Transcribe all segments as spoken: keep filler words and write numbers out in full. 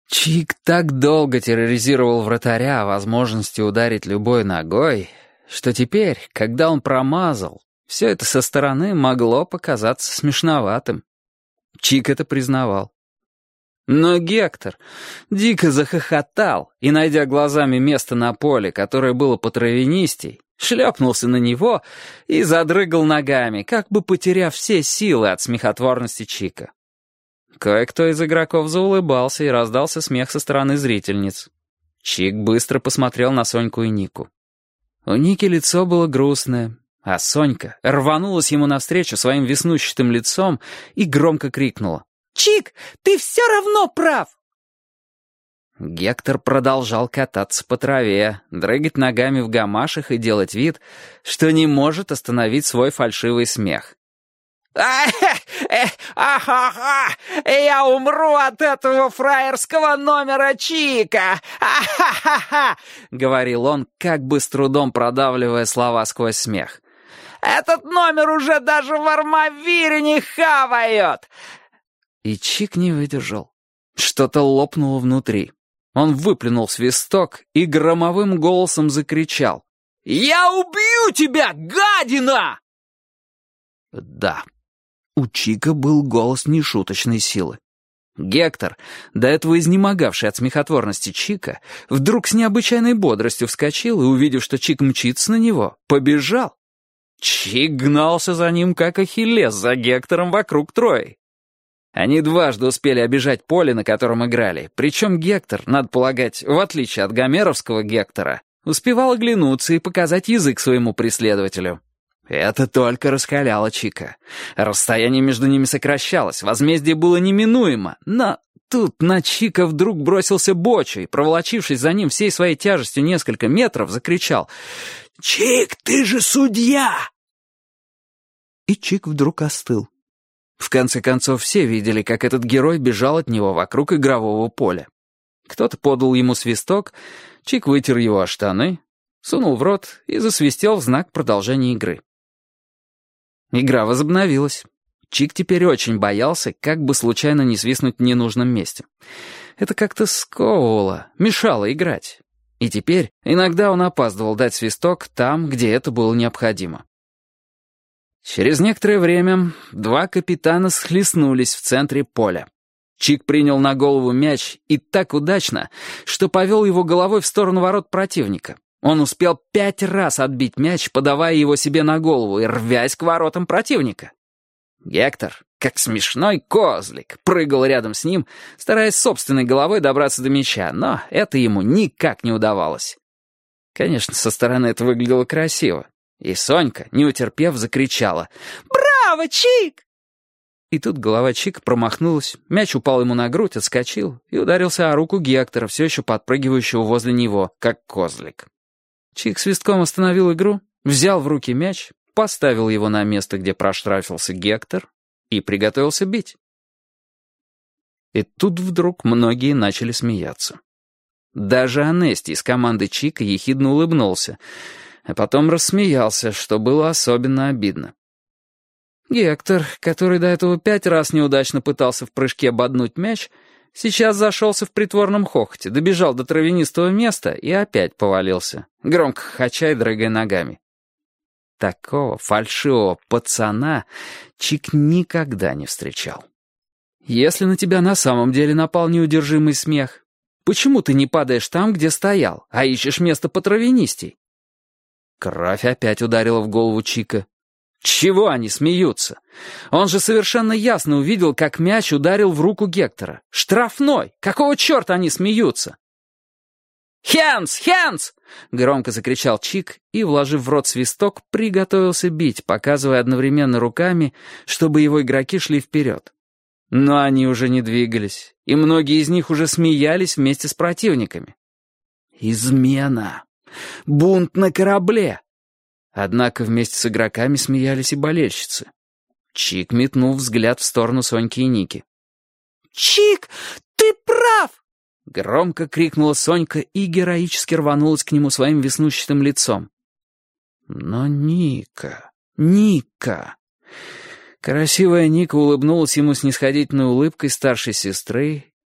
Чик так долго терроризировал вратаря о возможности ударить любой ногой, что теперь, когда он промазал, все это со стороны могло показаться смешноватым. Чик это признавал. Но Гектор дико захохотал и, найдя глазами место на поле, которое было по травянистей, шлепнулся на него и задрыгал ногами, как бы потеряв все силы от смехотворности Чика. Кое-кто из игроков заулыбался, и раздался смех со стороны зрительниц. Чик быстро посмотрел на Соньку и Нику. У Ники лицо было грустное, а Сонька рванулась ему навстречу своим веснущатым лицом и громко крикнула: «Чик, ты все равно прав!» Гектор продолжал кататься по траве, дрыгать ногами в гамашах и делать вид, что не может остановить свой фальшивый смех. «А-ха-ха! Я умру от этого фраерского номера Чика! А-ха-ха-ха!» — говорил он, как бы с трудом продавливая слова сквозь смех. «Этот номер уже даже в Армавире не хавает!» И Чик не выдержал. Что-то лопнуло внутри. Он выплюнул свисток и громовым голосом закричал: «Я убью тебя, гадина!» Да, у Чика был голос нешуточной силы. Гектор, до этого изнемогавший от смехотворности Чика, вдруг с необычайной бодростью вскочил и, увидев, что Чик мчится на него, побежал. Чик гнался за ним, как Ахиллес за Гектором вокруг Трои. Они дважды успели обижать поле, на котором играли, причем Гектор, надо полагать, в отличие от гомеровского Гектора, успевал оглянуться и показать язык своему преследователю. Это только раскаляло Чика. Расстояние между ними сокращалось, возмездие было неминуемо, но тут на Чика вдруг бросился Боча и, проволочившись за ним всей своей тяжестью несколько метров, закричал: «Чик, ты же судья!» И Чик вдруг остыл. В конце концов, все видели, как этот герой бежал от него вокруг игрового поля. Кто-то подал ему свисток, Чик вытер его о штаны, сунул в рот и засвистел в знак продолжения игры. Игра возобновилась. Чик теперь очень боялся, как бы случайно не свистнуть в ненужном месте. Это как-то сковывало, мешало играть. И теперь иногда он опаздывал дать свисток там, где это было необходимо. Через некоторое время два капитана схлестнулись в центре поля. Чик принял на голову мяч и так удачно, что повел его головой в сторону ворот противника. Он успел пять раз отбить мяч, подавая его себе на голову и рвясь к воротам противника. Гектор, как смешной козлик, прыгал рядом с ним, стараясь собственной головой добраться до мяча, но это ему никак не удавалось. Конечно, со стороны это выглядело красиво. И Сонька, не утерпев, закричала: «Браво, Чик!» И тут голова Чика промахнулась, мяч упал ему на грудь, отскочил и ударился о руку Гектора, все еще подпрыгивающего возле него, как козлик. Чик свистком остановил игру, взял в руки мяч, поставил его на место, где проштрафился Гектор, и приготовился бить. И тут вдруг многие начали смеяться. Даже Анести из команды Чика ехидно улыбнулся, а потом рассмеялся, что было особенно обидно. Гектор, который до этого пять раз неудачно пытался в прыжке боднуть мяч, сейчас зашелся в притворном хохоте, добежал до травянистого места и опять повалился, громко хохоча и дрыгая ногами. Такого фальшивого пацана Чик никогда не встречал. Если на тебя на самом деле напал неудержимый смех, почему ты не падаешь там, где стоял, а ищешь место по травянистей? Кровь опять ударила в голову Чика. Чего они смеются? Он же совершенно ясно увидел, как мяч ударил в руку Гектора. Штрафной! Какого черта они смеются? «Хенс! Хенс!» — громко закричал Чик и, вложив в рот свисток, приготовился бить, показывая одновременно руками, чтобы его игроки шли вперед. Но они уже не двигались, и многие из них уже смеялись вместе с противниками. «Измена! Бунт на корабле!» Однако вместе с игроками смеялись и болельщицы. Чик метнул взгляд в сторону Соньки и Ники. «Чик, ты прав!» Громко крикнула Сонька и героически рванулась к нему своим веснущатым лицом. Но Ника, Ника... Красивая Ника улыбнулась ему снисходительной улыбкой старшей сестры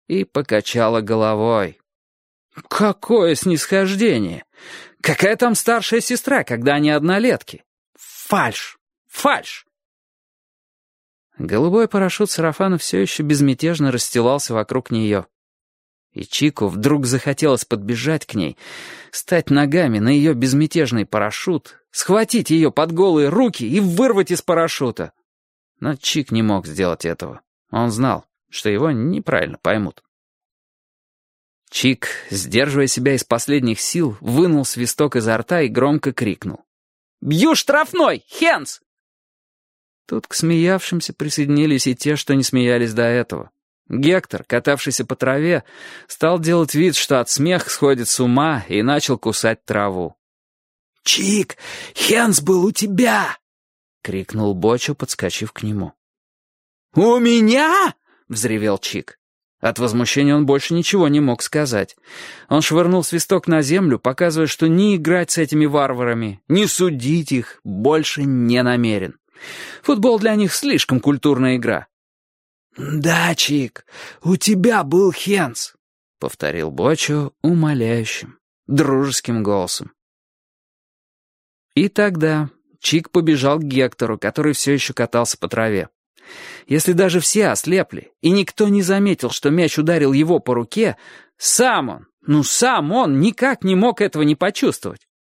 и покачала головой. Какое снисхождение! Какая там старшая сестра, когда они однолетки? Фальшь! Фальшь! Голубой парашют сарафана все еще безмятежно расстилался вокруг нее. И Чику вдруг захотелось подбежать к ней, стать ногами на ее безмятежный парашют, схватить ее под голые руки и вырвать из парашюта. Но Чик не мог сделать этого. Он знал, что его неправильно поймут. Чик, сдерживая себя из последних сил, вынул свисток изо рта и громко крикнул. «Бью штрафной! Хенс!» Тут к смеявшимся присоединились и те, что не смеялись до этого. Гектор, катавшийся по траве, стал делать вид, что от смеха сходит с ума, и начал кусать траву. «Чик, Хенс был у тебя!» — крикнул Бочо, подскочив к нему. «У меня?» — взревел Чик. От возмущения он больше ничего не мог сказать. Он швырнул свисток на землю, показывая, что ни играть с этими варварами, ни судить их больше не намерен. Футбол для них слишком культурная игра. «Да, Чик, у тебя был Хенс», — повторил Бочо умоляющим, дружеским голосом. И тогда Чик побежал к Гектору, который все еще катался по траве. Если даже все ослепли, и никто не заметил, что мяч ударил его по руке, сам он, ну сам он никак не мог этого не почувствовать.